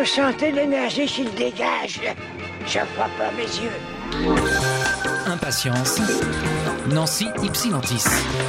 sentez l'énergie qu'il dégage. Je vois pas mes yeux. Impatience, Nancy Ypsilantis.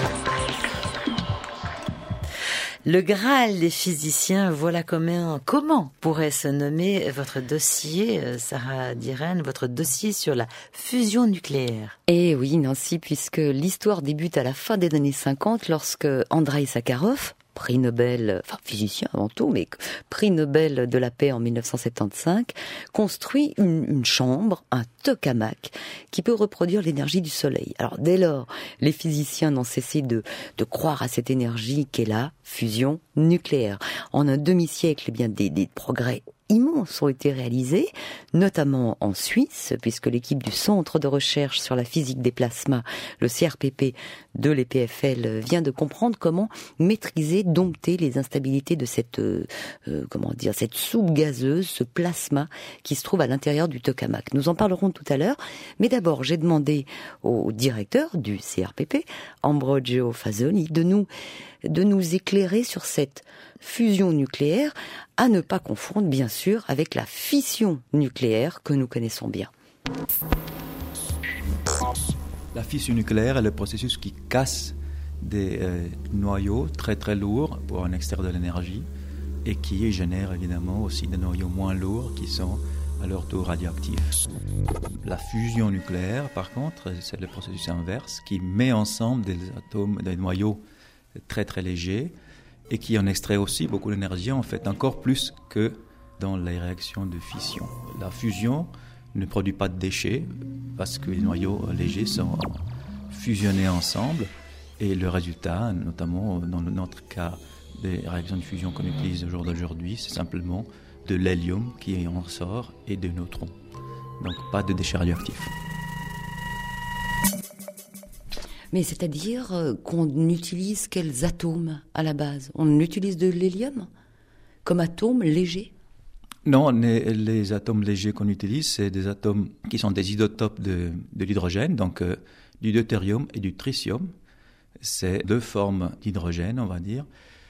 Le Graal des physiciens, voilà comment pourrait se nommer votre dossier, Sarah Diren, votre dossier sur la fusion nucléaire. Eh oui, Nancy, puisque l'histoire débute à la fin des années 50, lorsque Andreï Sakharov, prix Nobel, enfin physicien avant tout, mais prix Nobel de la paix en 1975, construit une chambre, un tokamak, qui peut reproduire l'énergie du soleil. Alors dès lors, les physiciens n'ont cessé de croire à cette énergie qu'est la fusion nucléaire. En un demi-siècle, eh bien des progrès immenses ont été réalisés, notamment en Suisse, puisque l'équipe du Centre de recherche sur la physique des plasmas, le CRPP de l'EPFL, vient de comprendre comment maîtriser, dompter les instabilités de cette soupe gazeuse, ce plasma qui se trouve à l'intérieur du tokamak. Nous en parlerons tout à l'heure, mais d'abord j'ai demandé au directeur du CRPP, Ambrogio Fasoli, de nous éclairer sur cette fusion nucléaire, à ne pas confondre bien sûr avec la fission nucléaire que nous connaissons bien. La fission nucléaire est le processus qui casse des noyaux très très lourds pour en extraire de l'énergie et qui génère évidemment aussi des noyaux moins lourds qui sont à leur tour radioactifs. La fusion nucléaire, par contre, c'est le processus inverse qui met ensemble des atomes, des noyaux très très légers et qui en extrait aussi beaucoup d'énergie, en fait encore plus que dans les réactions de fission. La fusion ne produit pas de déchets parce que les noyaux légers sont fusionnés ensemble et le résultat, notamment dans notre cas des réactions de fusion qu'on utilise au jour d'aujourd'hui, c'est simplement de l'hélium qui en sort et des neutrons. Donc pas de déchets radioactifs. Mais c'est-à-dire qu'on utilise quels atomes à la base ? On utilise de l'hélium comme atome léger ? Non, les atomes légers qu'on utilise, c'est des atomes qui sont des isotopes de l'hydrogène, donc du deutérium et du tritium. C'est deux formes d'hydrogène, on va dire.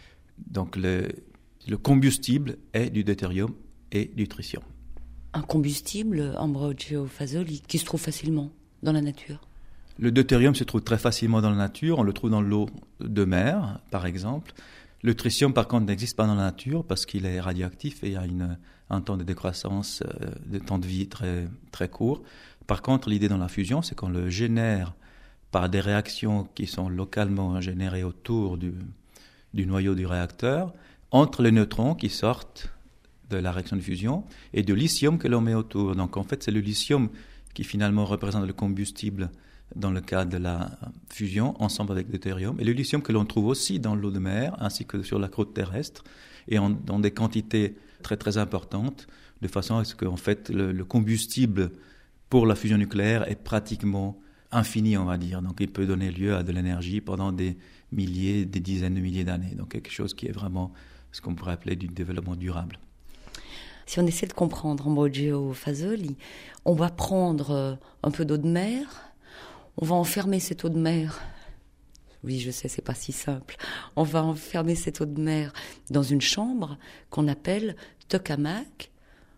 Donc le combustible est du deutérium et du tritium. Un combustible, Ambrogio Fasoli, qui se trouve facilement dans la nature ? Le deutérium se trouve très facilement dans la nature, on le trouve dans l'eau de mer, par exemple. Le tritium, par contre, n'existe pas dans la nature parce qu'il est radioactif et il y a un temps de décroissance, de temps de vie très, très court. Par contre, l'idée dans la fusion, c'est qu'on le génère par des réactions qui sont localement générées autour du noyau du réacteur, entre les neutrons qui sortent de la réaction de fusion et du lithium que l'on met autour. Donc en fait, c'est le lithium qui finalement représente le combustible dans le cas de la fusion, ensemble avec le deutérium, et le lithium que l'on trouve aussi dans l'eau de mer, ainsi que sur la croûte terrestre, et dans des quantités très très importantes, de façon à ce qu'en fait le combustible pour la fusion nucléaire est pratiquement infini, on va dire. Donc il peut donner lieu à de l'énergie pendant des milliers, des dizaines de milliers d'années. Donc quelque chose qui est vraiment ce qu'on pourrait appeler du développement durable. Si on essaie de comprendre Ambrogio Fasoli, on va prendre un peu d'eau de mer. On va enfermer cette eau de mer. Oui, je sais, c'est pas si simple. On va enfermer cette eau de mer dans une chambre qu'on appelle tokamak.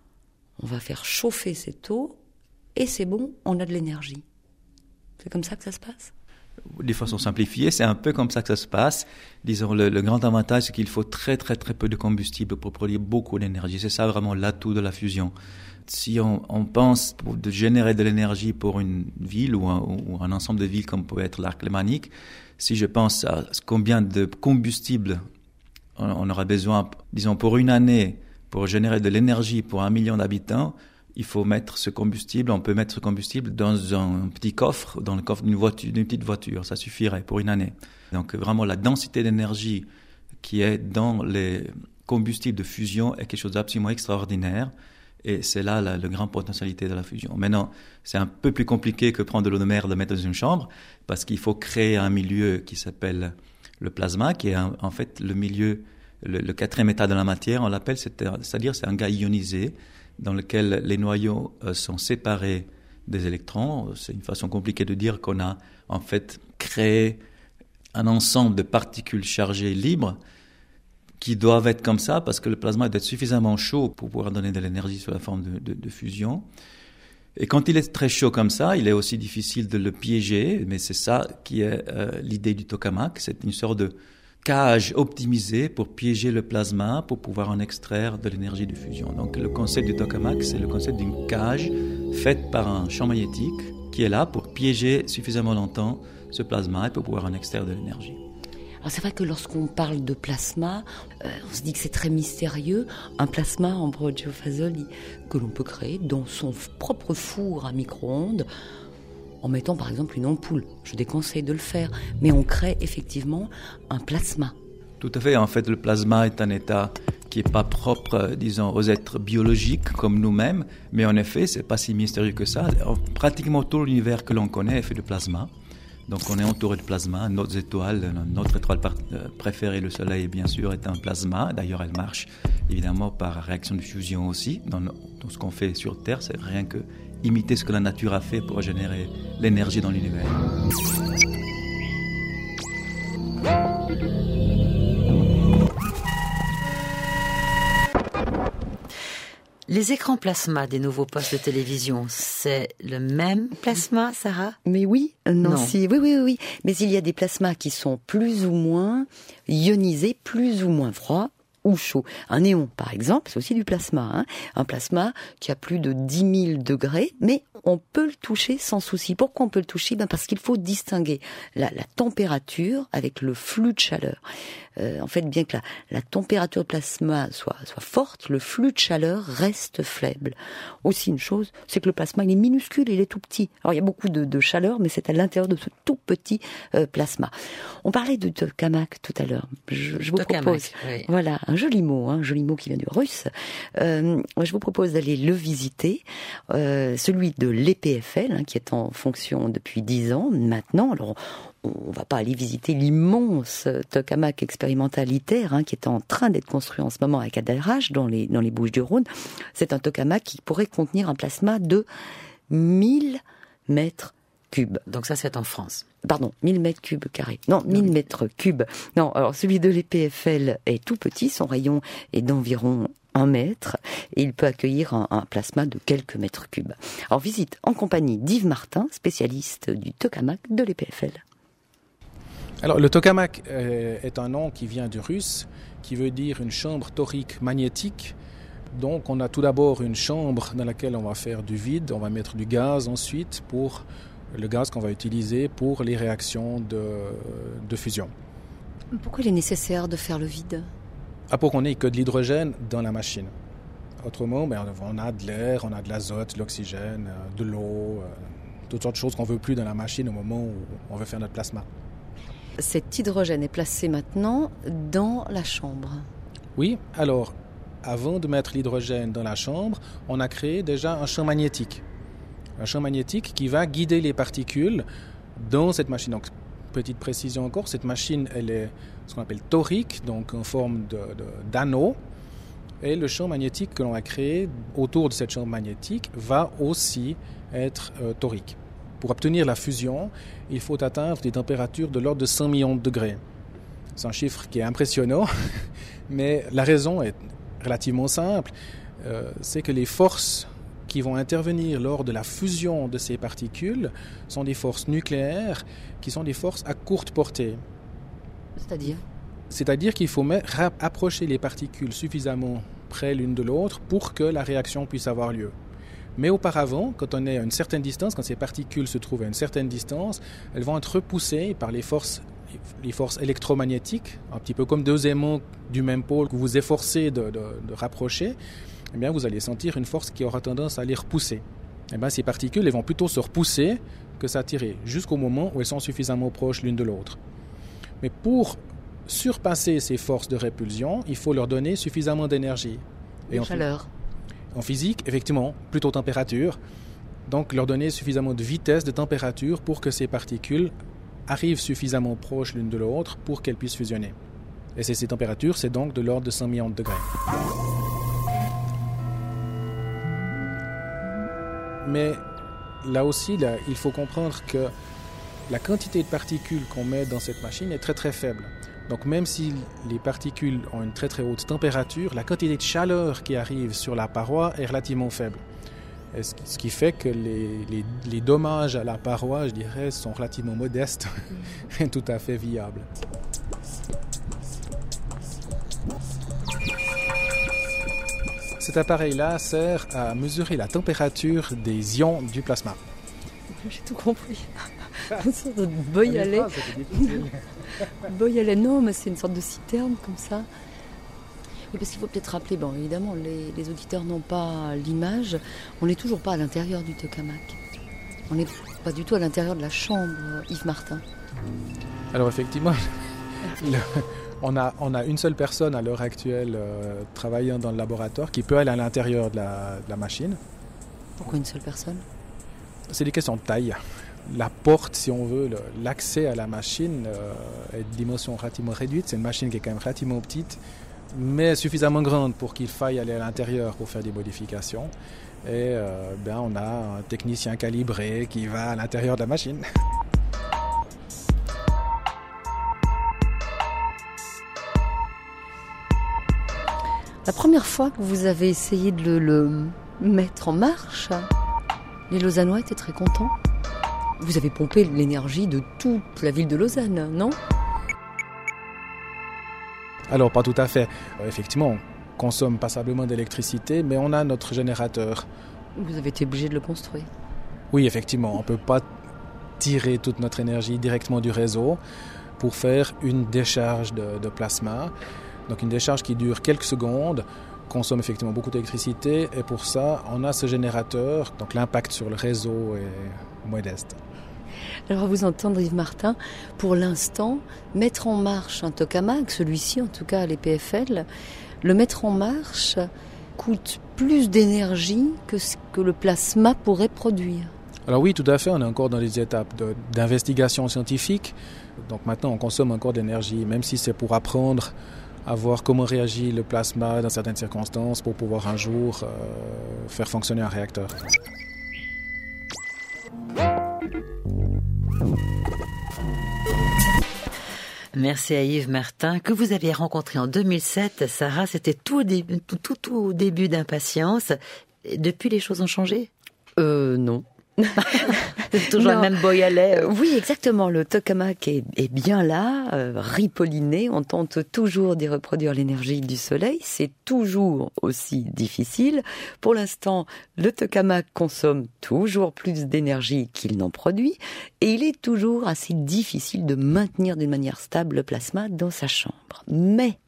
On va faire chauffer cette eau et c'est bon, on a de l'énergie. C'est comme ça que ça se passe ? De façon simplifiée, c'est un peu comme ça que ça se passe. Disons, le grand avantage, c'est qu'il faut très très très peu de combustible pour produire beaucoup d'énergie. C'est ça vraiment l'atout de la fusion. Si on pense de générer de l'énergie pour une ville ou un ensemble de villes comme peut être l'arc lémanique, si je pense à combien de combustible on aura besoin, disons pour une année, pour générer de l'énergie pour 1 million d'habitants, il faut mettre ce combustible, on peut mettre ce combustible dans un petit coffre, dans le coffre d'une petite voiture, ça suffirait pour une année. Donc vraiment la densité d'énergie qui est dans les combustibles de fusion est quelque chose d'absolument extraordinaire. Et c'est là la grande potentialité de la fusion. Maintenant, c'est un peu plus compliqué que prendre de l'eau de mer et de mettre dans une chambre, parce qu'il faut créer un milieu qui s'appelle le plasma, qui est en fait le milieu, le quatrième état de la matière, on l'appelle, c'est-à-dire c'est un gaz ionisé dans lequel les noyaux sont séparés des électrons. C'est une façon compliquée de dire qu'on a en fait créé un ensemble de particules chargées libres qui doivent être comme ça parce que le plasma doit être suffisamment chaud pour pouvoir donner de l'énergie sous la forme de fusion. Et quand il est très chaud comme ça, il est aussi difficile de le piéger, mais c'est ça qui est l'idée du tokamak. C'est une sorte de cage optimisée pour piéger le plasma pour pouvoir en extraire de l'énergie de fusion. Donc le concept du tokamak, c'est le concept d'une cage faite par un champ magnétique qui est là pour piéger suffisamment longtemps ce plasma et pour pouvoir en extraire de l'énergie. Alors c'est vrai que lorsqu'on parle de plasma, on se dit que c'est très mystérieux. Un plasma, Ambrogio Fasoli, que l'on peut créer dans son propre four à micro-ondes, en mettant par exemple une ampoule. Je déconseille de le faire, mais on crée effectivement un plasma. Tout à fait. En fait, le plasma est un état qui n'est pas propre, disons, aux êtres biologiques comme nous-mêmes, mais en effet, c'est pas si mystérieux que ça. Pratiquement tout l'univers que l'on connaît est fait de plasma. Donc on est entouré de plasma. Notre étoile préférée, le Soleil, bien sûr, est un plasma. D'ailleurs, elle marche évidemment par réaction de fusion aussi. Dans ce qu'on fait sur Terre, c'est rien que imiter ce que la nature a fait pour générer l'énergie dans l'univers. Les écrans plasma des nouveaux postes de télévision, c'est le même plasma, Sarah ? Mais oui, Nancy, Non. Oui. Mais il y a des plasmas qui sont plus ou moins ionisés, plus ou moins froids ou chauds. Un néon, par exemple, c'est aussi du plasma. Hein. Un plasma qui a plus de 10 000 degrés, mais on peut le toucher sans souci. Pourquoi on peut le toucher ? Parce qu'il faut distinguer la température avec le flux de chaleur. En fait, bien que la température de plasma soit forte, le flux de chaleur reste faible. Aussi une chose, c'est que le plasma, il est minuscule, il est tout petit. Alors, il y a beaucoup de chaleur, mais c'est à l'intérieur de ce tout petit plasma. On parlait de tokamak tout à l'heure. Je vous propose, oui. Voilà, un joli mot qui vient du russe. Je vous propose d'aller le visiter, celui de l'EPFL, qui est en fonction depuis 10 ans maintenant. Alors, on va pas aller visiter l'immense tokamak expérimental ITER, qui est en train d'être construit en ce moment à Cadarache, dans les Bouches-du-Rhône. C'est un tokamak qui pourrait contenir un plasma de 1000 mètres cubes. Donc ça, c'est en France. Pardon, 1000 mètres cubes carrés. Non, 1000 mètres cubes. Non, alors celui de l'EPFL est tout petit, son rayon est d'environ 1 mètre, et il peut accueillir un plasma de quelques mètres cubes. Alors visite en compagnie d'Yves Martin, spécialiste du tokamak de l'EPFL. Alors, le tokamak est un nom qui vient du russe, qui veut dire une chambre torique magnétique. Donc, on a tout d'abord une chambre dans laquelle on va faire du vide, on va mettre du gaz ensuite, pour le gaz qu'on va utiliser pour les réactions de fusion. Pourquoi il est nécessaire de faire le vide ? Pour qu'on n'ait que de l'hydrogène dans la machine. Autrement, on a de l'air, on a de l'azote, de l'oxygène, de l'eau, toutes sortes de choses qu'on ne veut plus dans la machine au moment où on veut faire notre plasma. Cet hydrogène est placé maintenant dans la chambre. Oui, alors, avant de mettre l'hydrogène dans la chambre, on a créé déjà un champ magnétique. Un champ magnétique qui va guider les particules dans cette machine. Donc, petite précision encore, cette machine, elle est ce qu'on appelle torique, donc en forme d'anneau. Et le champ magnétique que l'on a créé autour de cette chambre magnétique va aussi être torique. Pour obtenir la fusion, il faut atteindre des températures de l'ordre de 100 millions de degrés. C'est un chiffre qui est impressionnant, mais la raison est relativement simple. C'est que les forces qui vont intervenir lors de la fusion de ces particules sont des forces nucléaires qui sont des forces à courte portée. C'est-à-dire qu'il faut approcher les particules suffisamment près l'une de l'autre pour que la réaction puisse avoir lieu. Mais auparavant, quand on est à une certaine distance, quand ces particules se trouvent à une certaine distance, elles vont être repoussées par les forces électromagnétiques, un petit peu comme deux aimants du même pôle que vous efforcez de rapprocher. Eh bien, vous allez sentir une force qui aura tendance à les repousser. Eh bien, ces particules elles vont plutôt se repousser que s'attirer, jusqu'au moment où elles sont suffisamment proches l'une de l'autre. Mais pour surpasser ces forces de répulsion, il faut leur donner suffisamment d'énergie. Et chaleur. En physique, effectivement, plutôt température. Donc, leur donner suffisamment de vitesse, de température pour que ces particules arrivent suffisamment proches l'une de l'autre pour qu'elles puissent fusionner. Et ces températures, c'est donc de l'ordre de 100 millions de degrés. Mais là aussi, il faut comprendre que la quantité de particules qu'on met dans cette machine est très très faible. Donc même si les particules ont une très très haute température, la quantité de chaleur qui arrive sur la paroi est relativement faible. Et ce qui fait que les dommages à la paroi, je dirais, sont relativement modestes et tout à fait viables. Cet appareil-là sert à mesurer la température des ions du plasma. J'ai tout compris. Une sorte de beuil à lait. Beuil à lait, non, mais c'est une sorte de citerne comme ça. Oui, parce qu'il faut peut-être rappeler, bon, évidemment, les auditeurs n'ont pas l'image. On n'est toujours pas à l'intérieur du tokamak. On n'est pas du tout à l'intérieur de la chambre, Yves Martin. Alors effectivement, on a une seule personne à l'heure actuelle travaillant dans le laboratoire qui peut aller à l'intérieur de la machine. Pourquoi une seule personne ? C'est des questions de taille. La porte, si on veut, l'accès à la machine est de dimension relativement réduite. C'est une machine qui est quand même relativement petite, mais suffisamment grande pour qu'il faille aller à l'intérieur pour faire des modifications. Et on a un technicien calibré qui va à l'intérieur de la machine. La première fois que vous avez essayé de le mettre en marche, les Lausannois étaient très contents. Vous avez pompé l'énergie de toute la ville de Lausanne, non ? Alors, pas tout à fait. Effectivement, on consomme passablement d'électricité, mais on a notre générateur. Vous avez été obligé de le construire. Oui, effectivement, on ne peut pas tirer toute notre énergie directement du réseau pour faire une décharge de plasma. Donc une décharge qui dure quelques secondes, consomme effectivement beaucoup d'électricité, et pour ça, on a ce générateur, donc l'impact sur le réseau est modeste. Alors à vous entendre, Yves Martin, pour l'instant, mettre en marche un tokamak, celui-ci en tout cas, les PFL, le mettre en marche coûte plus d'énergie que ce que le plasma pourrait produire. Alors oui, tout à fait, on est encore dans les étapes d'investigation scientifique. Donc maintenant, on consomme encore d'énergie, même si c'est pour apprendre à voir comment réagit le plasma dans certaines circonstances pour pouvoir un jour faire fonctionner un réacteur. Merci à Yves Martin, que vous avez rencontré en 2007. Sarah, c'était tout au début d'Impatience. Depuis, les choses ont changé ? Non. C'est toujours le même boy à lait. Oui, exactement. Le tokamak est bien là, ripolliné. On tente toujours d'y reproduire l'énergie du soleil. C'est toujours aussi difficile. Pour l'instant, le tokamak consomme toujours plus d'énergie qu'il n'en produit. Et il est toujours assez difficile de maintenir d'une manière stable le plasma dans sa chambre. Mais,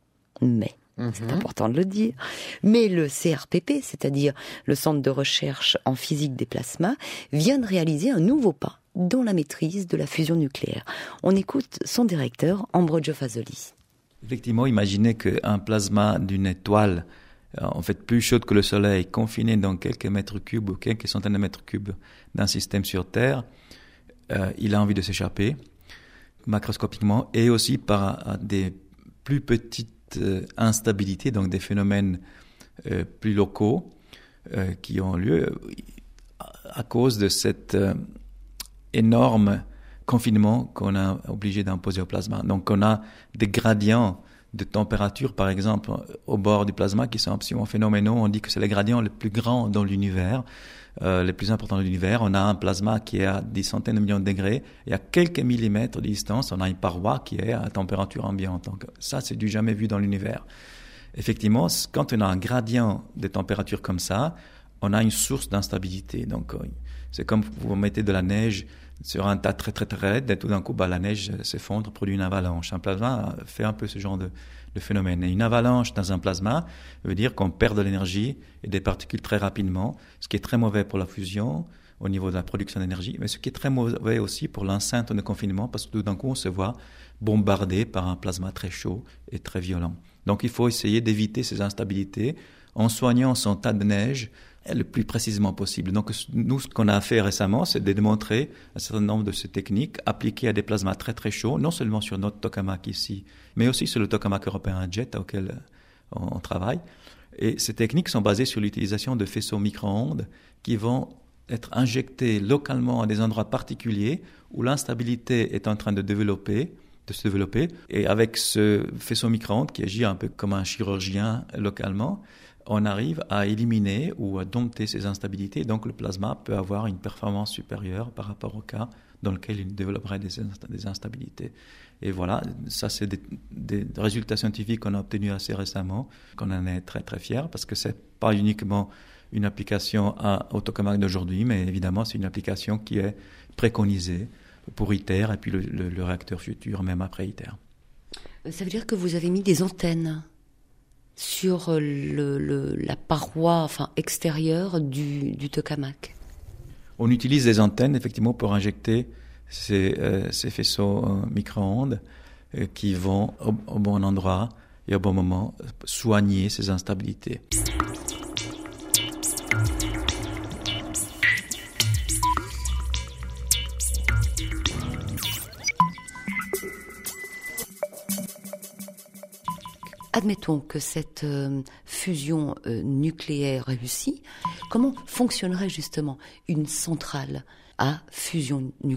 c'est important de le dire, mais le CRPP, c'est-à-dire le Centre de recherche en physique des plasmas, vient de réaliser un nouveau pas dans la maîtrise de la fusion nucléaire. On écoute son directeur, Ambrogio Fasoli. Effectivement, imaginez qu'un plasma d'une étoile, en fait plus chaude que le Soleil, confiné dans quelques mètres cubes ou quelques centaines de mètres cubes d'un système sur Terre, il a envie de s'échapper macroscopiquement et aussi par des plus petites instabilité, donc des phénomènes plus locaux qui ont lieu à cause de cet énorme confinement qu'on a obligé d'imposer au plasma. Donc on a des gradients de température, par exemple, au bord du plasma qui sont absolument phénoménaux. On dit que c'est les gradients les plus grands dans l'univers, les plus importants de l'univers. On a un plasma qui est à des centaines de millions de degrés et à quelques millimètres de distance, on a une paroi qui est à température ambiante. Donc ça, c'est du jamais vu dans l'univers. Effectivement, quand on a un gradient de température comme ça, on a une source d'instabilité. Donc c'est comme vous mettez de la neige sur un tas très très très raide, et tout d'un coup, la neige s'effondre, produit une avalanche. Un plasma fait un peu ce genre de phénomène. Et une avalanche dans un plasma veut dire qu'on perd de l'énergie et des particules très rapidement, ce qui est très mauvais pour la fusion au niveau de la production d'énergie, mais ce qui est très mauvais aussi pour l'enceinte de confinement, parce que tout d'un coup, on se voit bombardé par un plasma très chaud et très violent. Donc il faut essayer d'éviter ces instabilités en soignant son tas de neige le plus précisément possible. Donc nous, ce qu'on a fait récemment, c'est de démontrer un certain nombre de ces techniques appliquées à des plasmas très très chauds, non seulement sur notre tokamak ici, mais aussi sur le tokamak européen Jet auquel on travaille. Et ces techniques sont basées sur l'utilisation de faisceaux micro-ondes qui vont être injectés localement à des endroits particuliers où l'instabilité est en train de développer de se développer. Et avec ce faisceau micro-ondes qui agit un peu comme un chirurgien localement, on arrive à éliminer ou à dompter ces instabilités. Donc le plasma peut avoir une performance supérieure par rapport au cas dans lequel il développerait des instabilités. Et voilà, ça c'est des résultats scientifiques qu'on a obtenus assez récemment, qu'on en est très très fiers, parce que c'est pas uniquement une application au tokamak d'aujourd'hui, mais évidemment c'est une application qui est préconisée pour ITER et puis le réacteur futur, même après ITER. Ça veut dire que vous avez mis des antennes sur la paroi extérieure du tokamak. On utilise des antennes effectivement pour injecter ces faisceaux micro-ondes qui vont au bon endroit et au bon moment soigner ces instabilités. Admettons que cette fusion nucléaire réussit. Comment fonctionnerait justement une centrale à fusion nucléaire ?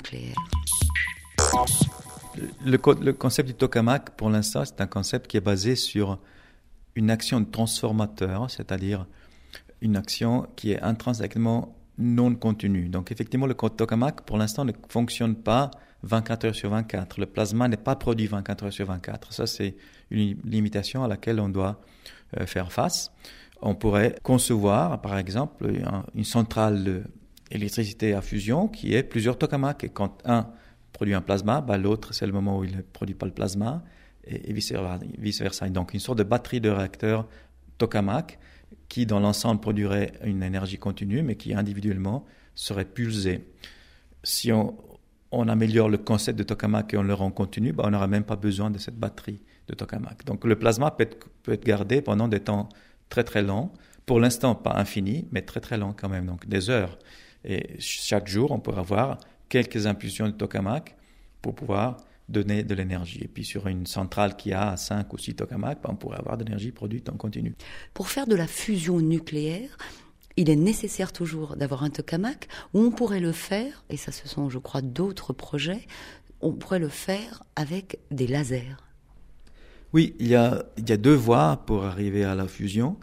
Le concept du tokamak, pour l'instant, c'est un concept qui est basé sur une action de transformateur, c'est-à-dire une action qui est intrinsèquement non continue. Donc effectivement, le tokamak, pour l'instant, ne fonctionne pas 24 heures sur 24. Le plasma n'est pas produit 24 heures sur 24. Ça, c'est une limitation à laquelle on doit faire face. On pourrait concevoir, par exemple, une centrale d'électricité à fusion qui est plusieurs tokamaks. Et quand un produit un plasma, l'autre, c'est le moment où il ne produit pas le plasma, et vice-versa. Donc, une sorte de batterie de réacteurs tokamak qui, dans l'ensemble, produirait une énergie continue, mais qui, individuellement, serait pulsée. Si on améliore le concept de tokamak et on le rend continu, on n'aura même pas besoin de cette batterie de tokamak. Donc le plasma peut être gardé pendant des temps très très longs, pour l'instant pas infini, mais très très longs quand même, donc des heures. Et chaque jour, on pourra avoir quelques impulsions de tokamak pour pouvoir donner de l'énergie. Et puis sur une centrale qui a 5 ou 6 tokamaks, on pourrait avoir de l'énergie produite en continu. Pour faire de la fusion nucléaire, il est nécessaire toujours d'avoir un tokamak, où on pourrait le faire, et ça ce sont je crois d'autres projets, on pourrait le faire avec des lasers. Oui, il y a deux voies pour arriver à la fusion.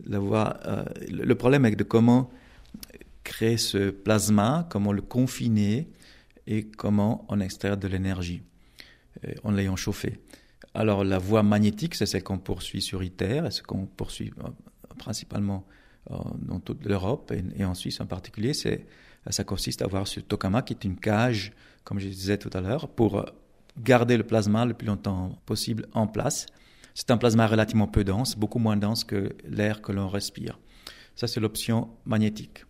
Le problème est de comment créer ce plasma, comment le confiner et comment en extraire de l'énergie en l'ayant chauffé. Alors la voie magnétique, c'est celle qu'on poursuit sur ITER, et ce qu'on poursuit principalement dans toute l'Europe et en Suisse en particulier. Ça consiste à avoir ce tokamak qui est une cage, comme je disais tout à l'heure, pour garder le plasma le plus longtemps possible en place. C'est un plasma relativement peu dense, beaucoup moins dense que l'air que l'on respire. Ça, c'est l'option magnétique.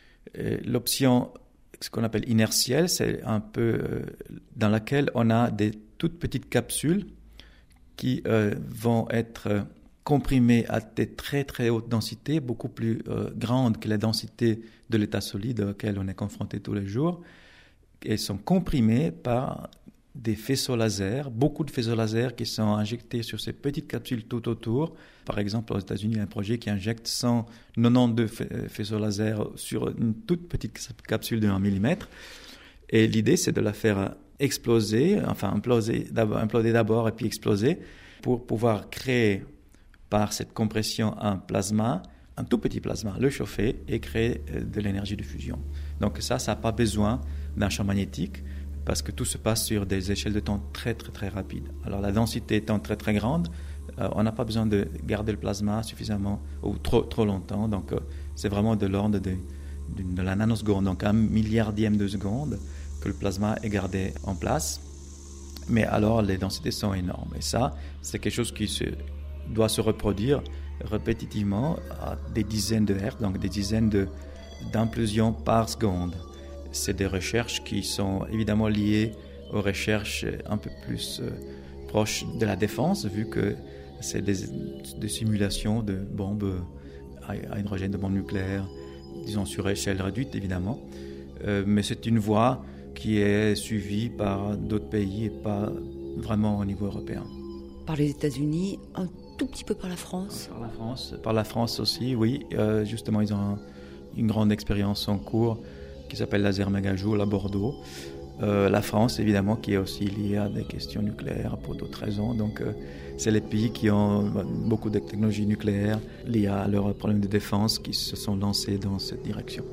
L'option, ce qu'on appelle inertielle, c'est un peu dans laquelle on a des toutes petites capsules qui vont être comprimées à des très très hautes densités, beaucoup plus grandes que la densité de l'état solide auquel on est confronté tous les jours, et sont comprimées par des faisceaux laser, beaucoup de faisceaux laser qui sont injectés sur ces petites capsules tout autour. Par exemple, aux États-Unis, il y a un projet qui injecte 192 faisceaux laser sur une toute petite capsule de 1 mm. Et l'idée, c'est de la faire exploser, imploser d'abord et puis exploser, pour pouvoir créer par cette compression un plasma, un tout petit plasma, le chauffer et créer de l'énergie de fusion. Donc ça n'a pas besoin d'un champ magnétique, parce que tout se passe sur des échelles de temps très très très rapides. Alors la densité étant très très grande, on n'a pas besoin de garder le plasma suffisamment ou trop longtemps. Donc c'est vraiment de l'ordre de la nanoseconde, donc 1 milliardième de seconde que le plasma est gardé en place. Mais alors les densités sont énormes. Et ça, c'est quelque chose qui doit se reproduire répétitivement à des dizaines de hertz, donc des dizaines d'implosions par seconde. C'est des recherches qui sont évidemment liées aux recherches un peu plus proches de la défense, vu que c'est des simulations de bombes à hydrogène, de bombes nucléaires, disons sur échelle réduite évidemment. Mais c'est une voie qui est suivie par d'autres pays et pas vraiment au niveau européen. Par les États-Unis, un tout petit peu par la France. Par la France aussi, oui. Justement, ils ont une grande expérience en cours qui s'appelle Laser Megajoule à Bordeaux. La France, évidemment, qui est aussi liée à des questions nucléaires pour d'autres raisons. Donc, c'est les pays qui ont beaucoup de technologies nucléaires liées à leurs problèmes de défense qui se sont lancés dans cette direction.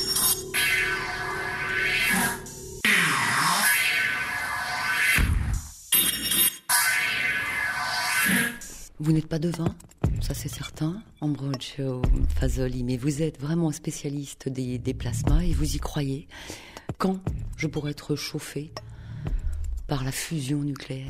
Vous n'êtes pas devin, ça c'est certain, Ambrogio Fasoli, mais vous êtes vraiment spécialiste des plasmas et vous y croyez. Quand je pourrais être chauffé par la fusion nucléaire?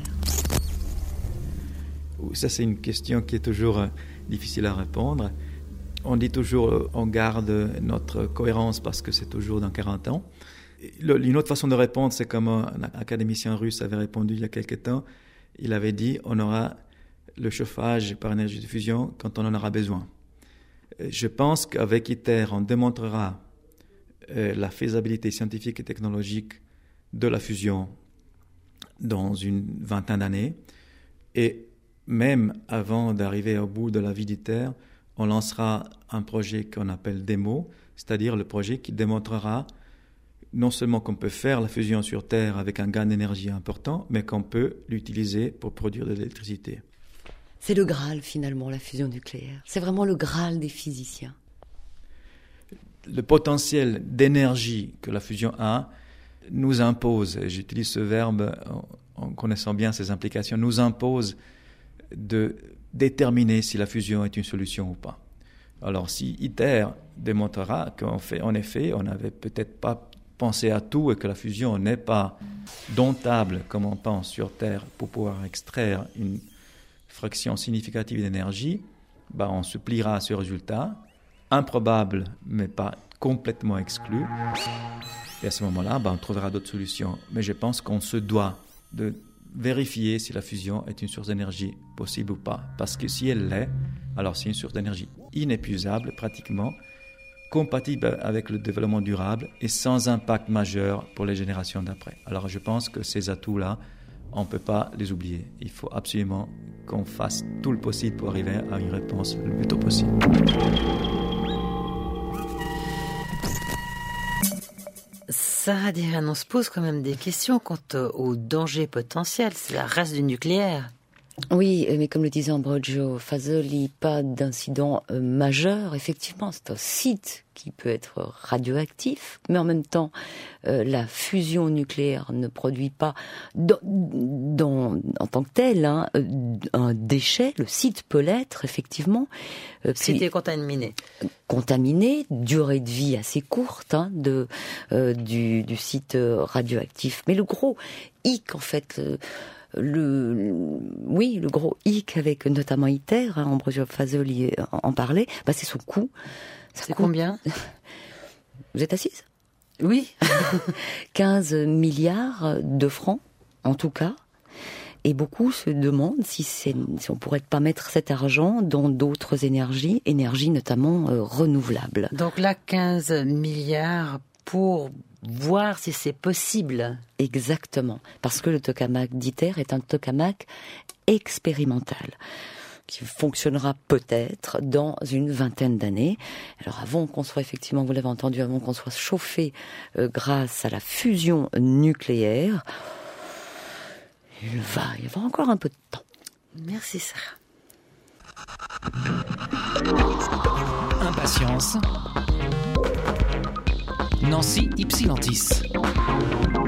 Ça, c'est une question qui est toujours difficile à répondre. On dit toujours on garde notre cohérence parce que c'est toujours dans 40 ans. Une autre façon de répondre, c'est comme un académicien russe avait répondu il y a quelque temps. Il avait dit on aura le chauffage par énergie de fusion quand on en aura besoin. Je pense qu'avec ITER, on démontrera la faisabilité scientifique et technologique de la fusion dans une vingtaine d'années. Et même avant d'arriver au bout de la vie d'ITER, on lancera un projet qu'on appelle DEMO, c'est-à-dire le projet qui démontrera non seulement qu'on peut faire la fusion sur Terre avec un gain d'énergie important, mais qu'on peut l'utiliser pour produire de l'électricité. C'est le Graal finalement, la fusion nucléaire. C'est vraiment le Graal des physiciens. Le potentiel d'énergie que la fusion a nous impose, et j'utilise ce verbe en connaissant bien ses implications, nous impose de déterminer si la fusion est une solution ou pas. Alors si ITER démontrera qu'en effet, on n'avait peut-être pas pensé à tout et que la fusion n'est pas domptable comme on pense sur Terre pour pouvoir extraire une fraction significative d'énergie, on se pliera à ce résultat, improbable mais pas complètement exclu. Et à ce moment-là, on trouvera d'autres solutions. Mais je pense qu'on se doit de vérifier si la fusion est une source d'énergie possible ou pas. Parce que si elle l'est, alors c'est une source d'énergie inépuisable, pratiquement, compatible avec le développement durable et sans impact majeur pour les générations d'après. Alors je pense que ces atouts-là, on ne peut pas les oublier. Il faut absolument qu'on fasse tout le possible pour arriver à une réponse le plus tôt possible. Sarah Diren, on se pose quand même des questions quant au danger potentiel. C'est la race du nucléaire. Oui, mais comme le disait Ambrogio Fasoli, pas d'incident majeur. Effectivement, c'est un site qui peut être radioactif, mais en même temps, la fusion nucléaire ne produit pas en tant que tel un déchet. Le site peut l'être, effectivement. C'était contaminé. Contaminé, durée de vie assez courte du site radioactif. Mais le gros hic, en fait... le gros hic avec notamment ITER, Ambrogio Fasoli en parlait, c'est son coût. C'est combien? Vous êtes assise? Oui. 15 milliards de francs, en tout cas. Et beaucoup se demandent si on pourrait pas mettre cet argent dans d'autres énergies notamment renouvelables. Donc là, 15 milliards pour voir si c'est possible. Exactement, parce que le tokamak d'ITER est un tokamak expérimental qui fonctionnera peut-être dans une vingtaine d'années. Alors avant qu'on soit effectivement, vous l'avez entendu, avant qu'on soit chauffé grâce à la fusion nucléaire, il va y avoir encore un peu de temps. Merci Sarah. Impatience. Nancy Ypsilantis.